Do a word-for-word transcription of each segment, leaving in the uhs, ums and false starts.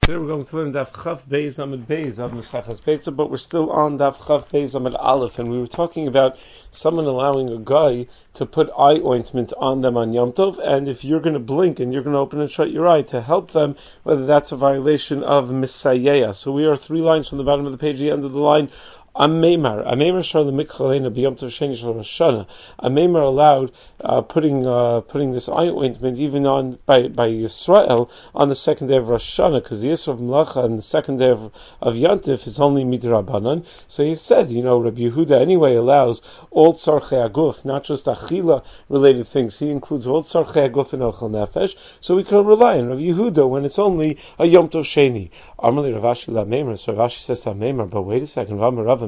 Today we're going to learn Daf Chaf Beis Amud Beis of Mesachas Beitza, but we're still on Daf Chaf Beis Amud Aleph, and we were talking about someone allowing a guy to put eye ointment on them on Yom Tov, and if you're going to blink and you're going to open and shut your eye to help them, whether that's a violation of Misayeya. So we are three lines from the bottom of the page, the end of the line. Ameimar, Ameimar shar lemikchalena b'yom tov sheni shel Rosh Hashanah. Ameimar allowed uh, putting uh, putting this eye ointment even on by by Yisrael on the second day of Rosh Hashanah, because the Yisra of Melacha on the second day of of Yantif is only midrabanan. So he said, you know, Rabbi Yehuda anyway allows all tzarchei aguf, not just achila related things. He includes all tzarchei aguf and ochel nefesh. So we can rely on Rabbi Yehuda when it's only a Yom Tov Sheni. Amrli Rav Ashi la Ameimar. So Rav Ashi says to Ameimar, but wait a second, V'amar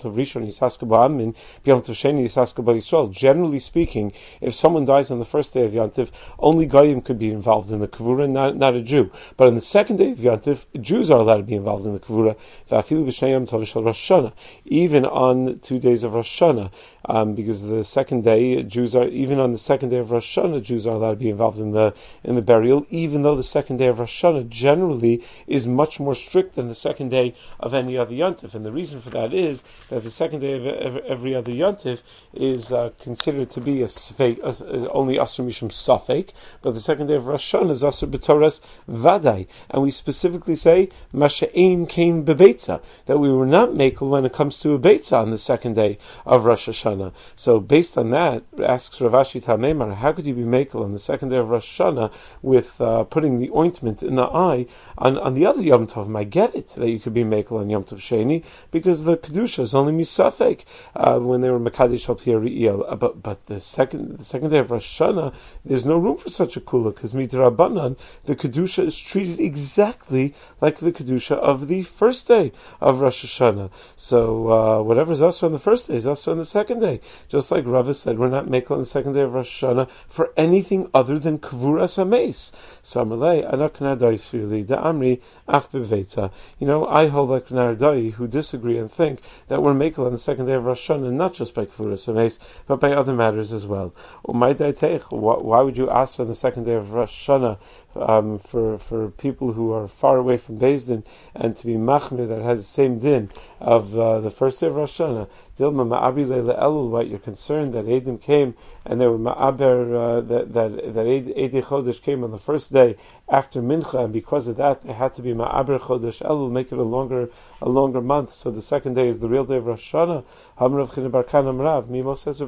Generally speaking, if someone dies on the first day of Yantif, only Goyim could be involved in the Kavura, not, not a Jew. But on the second day of Yantif, Jews are allowed to be involved in the Kavura. Even on two days of Rosh Hashanah, um, because the second day, Jews are, even on the second day of Rosh Hashanah, Jews are allowed to be involved in the in the burial, even though the second day of Rosh Hashanah generally is much more strict than the second day of any other Yantif. And the reason for that is that the second day of every other Yantif is uh, considered to be a sfeik, uh, only Asr Mishum Safek, but the second day of Rosh Hashanah is Asr B'Torah Vadai, and we specifically say Masha'ein Kain Bebeitza, that we were not makel when it comes to a Beitza on the second day of Rosh Hashanah. So based on that, asks Rav Ashi Tameimar, how could you be makel on the second day of Rosh Hashanah with uh, putting the ointment in the eye on, on the other Yom Tov? I get it that you could be makel on Yom Tov Sheni, because the kedusha is only misafek uh, when they were mekadesh al pi ha'ri'iyah. But but the second the second day of Rosh Hashanah, there's no room for such a kula, because midrabanan the kedusha is treated exactly like the kedusha of the first day of Rosh Hashanah. So uh, whatever's also on the first day is also on the second day. Just like Rava said, we're not making on the second day of Rosh Hashanah for anything other than kavuras hameis. So Amalei anak nadai sfirli da amri af beveita. You know, I hold like Nardai who disagree and think that we're makel on the second day of Rosh Hashanah, not just by Kfuras Hameis, but by other matters as well. Why would you ask on the second day of Rosh Hashanah um, for for people who are far away from Beis Din and to be machmir that has the same din of uh, the first day of Rosh Hashanah? Dilma ma'abri leila elul, what you're concerned that Eidim came and they were ma'aber uh, that that that Eidei Chodesh came on the first day after Mincha, and because of that they had to be ma'aber Chodesh Elul, make it a longer a longer month. So the second day is the real day of Rosh Hashanah. Hamrav China Barkan Amrav Mimo says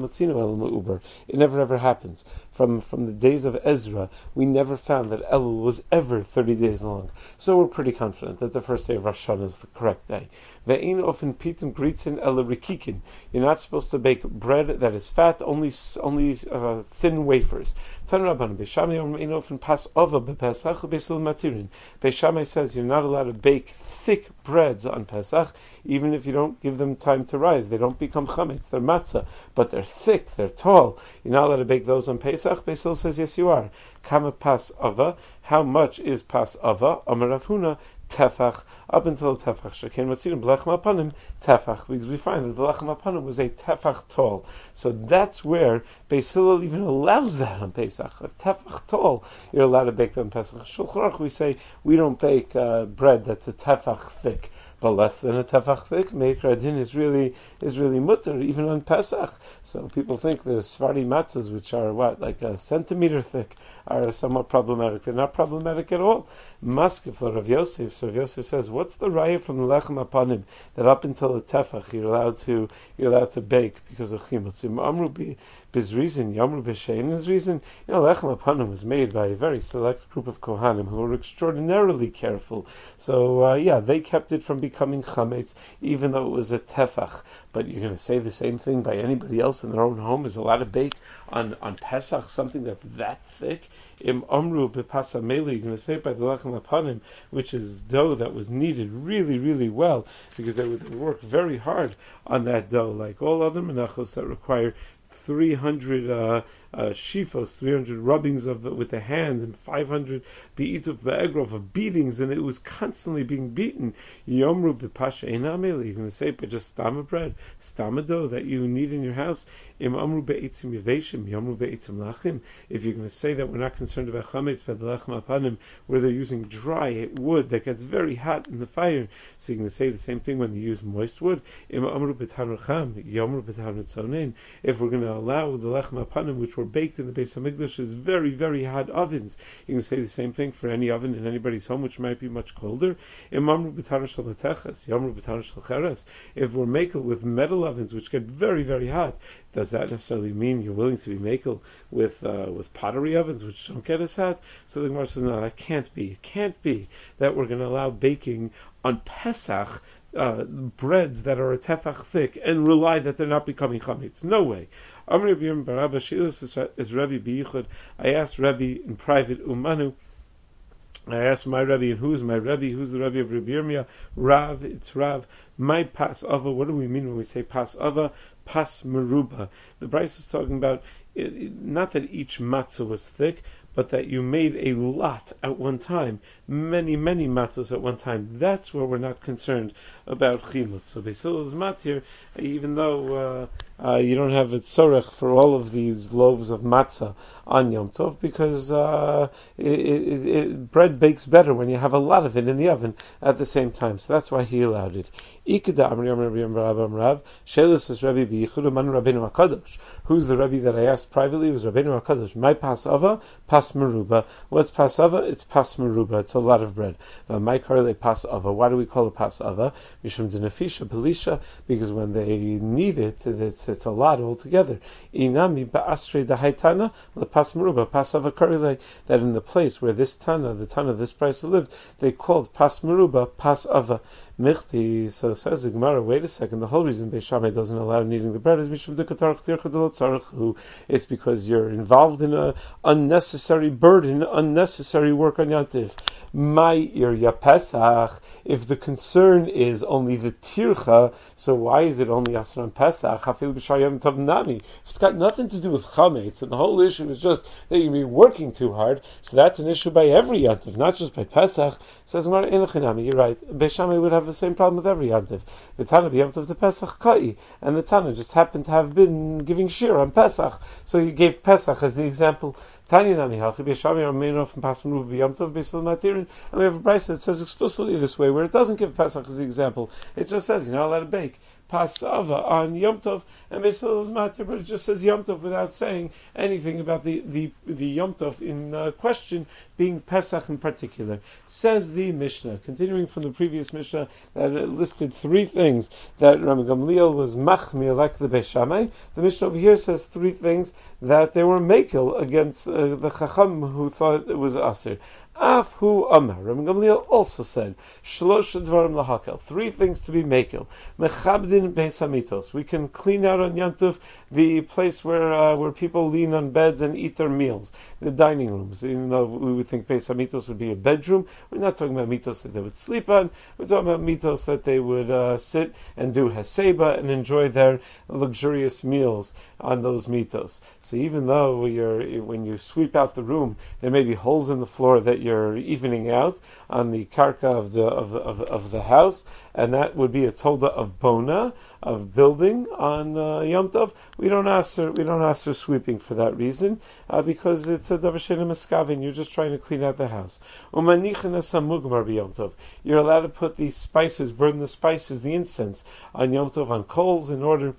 it never ever happens. From from the days of Ezra, we never found that Elul was ever thirty days long. So we're pretty confident that the first day of Rosh Hashanah is the correct day. Ve'in often pitum gritzin ela rikikin. You're not supposed to bake bread that is fat, only only uh, thin wafers. Tan Rabban Beishamai often pass over bepesach besil matirin. Beishamai says you're not allowed to bake thick breads on Pesach, even if you don't give them time to rise. They don't become chametz, they're matzah, but they're thick, they're tall. You're not allowed to bake those on Pesach. Beisil says yes you are. Kama pas ava. How much is pas ava? Amar Rav Huna tefach, up until tefach shekain matzirim b'lechem apanim tefach, because we find that the lechem apanim was a tefach tall. So that's where Beis Hillel even allows that on Pesach. A tefach tall, you're allowed to bake them on Pesach. Shulchan Aruch we say we don't bake uh, bread that's a tefach thick, but less than a tefach thick. Meikra din is really is really mutter even on Pesach. So people think the Sephardi matzahs, which are what like a centimeter thick, are somewhat problematic. They're not problematic at all. Maskef for Rav Yosef. So Rav Yosef says, what's the raya from the lechem apanim that up until the tefach you're allowed to you're allowed to bake because of chimutz? Amru bizrizin, yamru b'shein is reason. You know, lechem apanim was made by a very select group of kohanim who were extraordinarily careful. So uh, yeah, they kept it from becoming chametz, even though it was a tefach. But you're going to say the same thing by anybody else in their own home is allowed to bake on on Pesach something that's that thick? Im amru bepasa meli, you're going to say it by the lechem apanim, which is dough that was kneaded really, really well, because they would work very hard on that dough, like all other menachos that require three hundred uh, uh, shifos, three hundred rubbings of with the hand, and five hundred be'ituf be'egrov of beatings, and it was constantly being beaten. Yomru b'pasha einamel. You're going to say, but just stama bread, stama dough that you need in your house. Im amru be'itzim yeveshim, yomru be'itzim lachim. If you're going to say that we're not concerned about chametz v'lechem apanim, where they're using dry wood that gets very hot in the fire, so you're going to say the same thing when you use moist wood. Im amru b'tanur cham, yomru b'tanur tzonein. If we're going to allow the lechem apanim, which were baked in the Beis Hamikdash, is very, very hot ovens, you can say the same thing for any oven in anybody's home, which might be much colder. If we're makel with metal ovens, which get very, very hot, does that necessarily mean you're willing to be makel with uh, with pottery ovens, which don't get as hot? So the Gemara says, no, that can't be. It can't be that we're going to allow baking on Pesach uh, breads that are a tefach thick and rely that they're not becoming chametz. No way. Is Rabbi B'yichud. I asked Rabbi in private, Umanu. I asked my Rabbi, and who's my Rabbi? Who's the Rabbi of Rabbi Yirmiyah? Rav, it's Rav. My pas ava. What do we mean when we say pas ava? Pas meruba. The Bryce is talking about it, it, not that each matzah was thick, but that you made a lot at one time, many, many matzahs at one time. That's where we're not concerned about chilut. So Beis is mat here, even though uh, uh, you don't have a tzorech for all of these loaves of matzah on Yom Tov, because uh, it, it, it, bread bakes better when you have a lot of it in the oven at the same time. So that's why he allowed it. Ikeda Amri Amri Amri Rav Shelis is Rabbi B'yichud Man Rabbeinu HaKadosh. Who's the Rabbi that I asked privately? It was Rabbeinu HaKadosh. My pas ava, pas meruba. What's pas ava? It's pas meruba. It's a lot of bread. My karle pas ava. Why do we call it pas ava? Mishum denafisha pelisha, because when they need it, it's, it's a lot altogether. Inami ba'asrei dahaitana le pas meruba, pas ava karle. That in the place where this tana, the tana of this price lived, they called pas meruba, pas ava. Michti, so says the Gemara, wait a second, the whole reason Beis Shammai doesn't allow kneading the bread is mishum dekatarach tircha de lo tzarich. It's because you're involved in a unnecessary burden, unnecessary work on Yantif. My irya Pesach, if the concern is only the tircha, so why is it only asr on Pesach? Hafil b'shar yom tov nami. It's got nothing to do with chametz, and the whole issue is just that you're be working too hard, so that's an issue by every Yantif, not just by Pesach. Says Gemara, inachinami, you're right. Beis Shammai would have the same problem with every Yantif. The Tana b'Yom Tov the Pesach kai, and the Tana just happened to have been giving shir on Pesach, so he gave Pesach as the example. Tanya nami halchi Beis Shammai are made off from Pas Meruba b'Yom Tov Beis Matirin, and we have a brayso that says explicitly this way, where it doesn't give Pesach as the example. It just says you're not allowed to bake Pasava on Yom Tov, and Beis is matir, but it just says Yom Tov without saying anything about the the, the Yom Tov in uh, question being Pesach in particular. Says the Mishnah, continuing from the previous Mishnah that listed three things that Rabbi Gamliel was machmir like the Beis Shammai. The Mishnah over here says three things that they were makel against uh, the Chacham who thought it was Asir. Af hu amar. Rabbi Gamliel also said, Shlosh dvarim lahakel. Three things to be makel. Mechabdin beis hamitos. We can clean out on Yantuf the place where uh, where people lean on beds and eat their meals, the dining rooms. Even though we would think beis hamitos would be a bedroom, we're not talking about mitos that they would sleep on. We're talking about mitos that they would uh, sit and do haseba and enjoy their luxurious meals on those mitos. So even though you're when you sweep out the room, there may be holes in the floor that you you're evening out on the karka of the of, of, of the house, and that would be a tolda of bona, of building on uh, Yom Tov. We don't ask her, we don't ask her sweeping for that reason, uh, because it's a davar she'eino miskavin. You're just trying to clean out the house. Umanichin asam mugmar b'Yom Tov. You're allowed to put these spices, burn the spices, the incense on Yom Tov on coals in order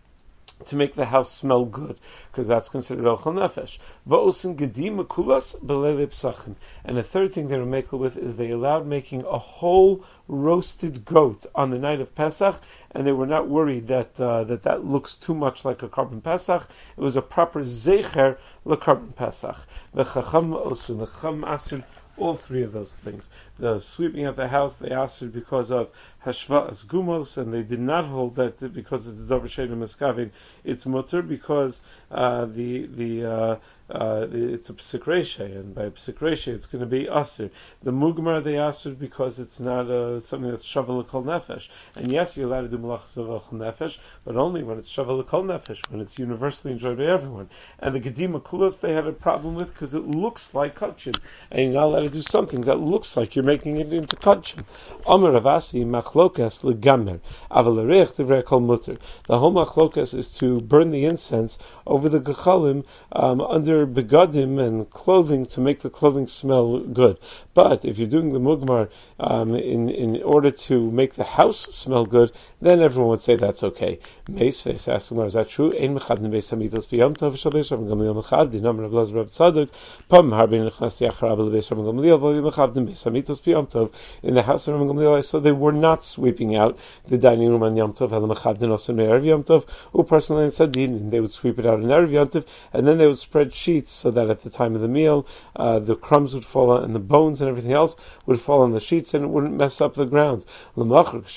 to make the house smell good, because that's considered ochel nefesh. Va'osin gedim kulas b'leilei psachim. And the third thing they were making with is they allowed making a whole roasted goat on the night of Pesach, and they were not worried that uh, that that looks too much like a carbon Pesach. It was a proper zecher le carbon Pesach. The chacham osun, the chacham asur all three of those things. the sweeping of the house, they asked it because of hashva'as gumos, and they did not hold that because it's davar she'eino miskavin, it's mutter because uh, the the uh, uh, it's a psik reisha, and by psik reisha it's going to be asir. The mugmar they asir because it's not uh, something that's shavel l'kol nefesh. And yes, you're allowed to do malachas of l'kol nefesh, but only when it's shavel l'kol nefesh, when it's universally enjoyed by everyone. And the gedima kulos they had a problem with because it looks like kachim, and you're not allowed to do something that looks like you're making it into kachim. Amar Ravasi machlokas legamer aval erech divrei kol mutter. The whole machlokas is to burn the incense over the gechalim um, under begadim and clothing to make the clothing smell good. But if you're doing the mugmar um, in in order to make the house smell good, then everyone would say that's okay. Meis face asks, is that true? Ein mechadin beis hamitos b'yom tov shal beis Rabban Gamliel mechadin. Amar Rav Elazar Rav Tzadok pam harbin nechnasti achar abel beis Rabban Gamliel v'li mechadin beis hamitos b'yom tov. In the house of Rabban Gamliel, I saw they were not sweeping out the dining room on Yom Tov. Ela mechadin also me'erev Yom Tov. U'parson lein sadin, and they would sweep it out on erev Yom Tov, and then they would spread sheets so that at the time of the meal, uh, the crumbs would fall on, and the bones and everything else would fall on the sheets, and it wouldn't mess up the ground. And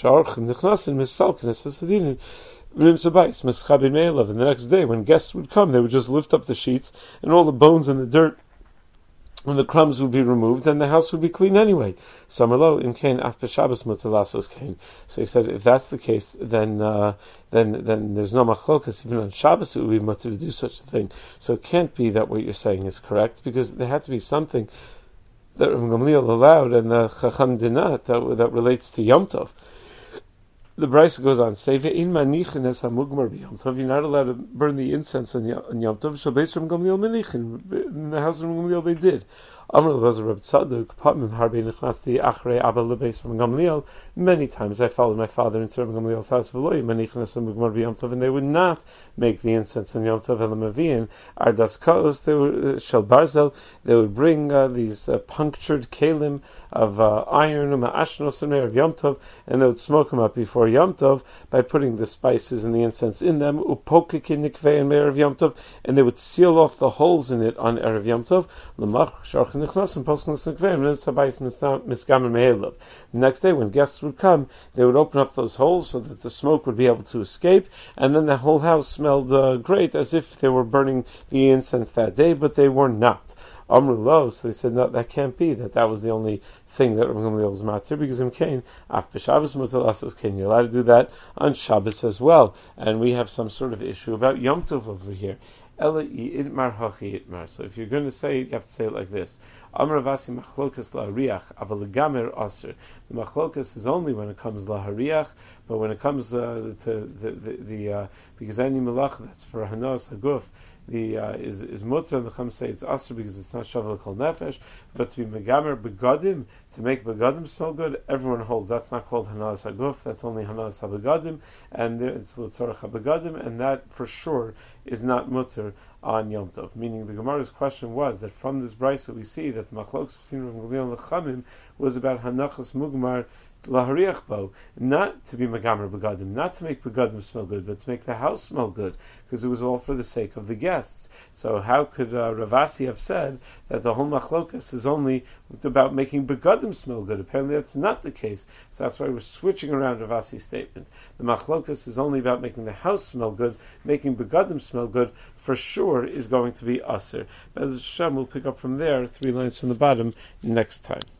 the next day, when guests would come, they would just lift up the sheets, and all the bones and the dirt and the crumbs would be removed, and the house would be clean anyway. Samarlo in Kain af b'Shabbos mutalasos Kain. So he said, if that's the case, then uh, then then there's no machlokas. Even on Shabbos it would be mutter to do such a thing. So it can't be that what you're saying is correct, because there had to be something that Rav Gamliel allowed, and the Chacham did not, that, that relates to Yom Tov. The Brisa goes on, say, "Ve'in manichin es hamugmar b'Yom Tov." You're not allowed to burn the incense on Yom Tov. So, based on Gamliel manichin, in the house of Gamliel they did. Amar Elazar Rav Tzadok, pamim harbe nechnasti achrei abba lebeis from Gamliel. Many times I followed my father into Rabban Gamliel's house, v'lo manichin es hamugmar b'Yom Tov, and they would not make the incense on Yom Tov. Elamavian ardas kaos, they were shel barzel. They would bring uh, these uh, punctured kalim of uh, iron, ma'ashnos and of Yom Tov, and they would smoke them up before Yom Tov by putting the spices and the incense in them, upokikin nikvei and Erev Yom Tov, and they would seal off the holes in it on Erev Yom Tov. The next day, when guests would come, they would open up those holes so that the smoke would be able to escape, and then the whole house smelled uh, great, as if they were burning the incense that day, but they were not. Amru lo, so they said, no, that can't be, that that was the only thing that Rabban Gamliel was matir, because in Kain, af b'Shabbos mutalasos Kain, you're allowed to do that on Shabbos as well. And we have some sort of issue about Yom Tov over here. Ela itmar hachi itmar. So if you're going to say it, you have to say it like this. Amar Ravasi machlokas la'ariach, aval legamer aser. The machlokas is only when it comes lahariach, but when it comes uh, to the, the, the uh, because any melach that's for hanos haguf, the uh, is is mutter, and the Chum say it's aser because it's not shavel kol nefesh, but to be megamer begadim, to make begadim smell good, everyone holds that's not called hanas haguf, that's only hanas habegadim, and it's l'tzorach habegadim, and that for sure is not mutter on Yom Tov. Meaning the Gemara's question was that from this brisa we see that the machlokes between Rav Gamliel and the Chachamim was about hanachas mugmar lahariach bo, not to be megamer begadim, not to make begadim smell good, but to make the house smell good, because it was all for the sake of the guests. So how could uh, Ravasi have said that the whole machlokas is only about making begadim smell good? Apparently that's not the case. So that's why we're switching around Ravasi's statement. The machlokas is only about making the house smell good. Making begadim smell good for sure is going to be aser. But as Hashem, we'll pick up from there, three lines from the bottom, next time.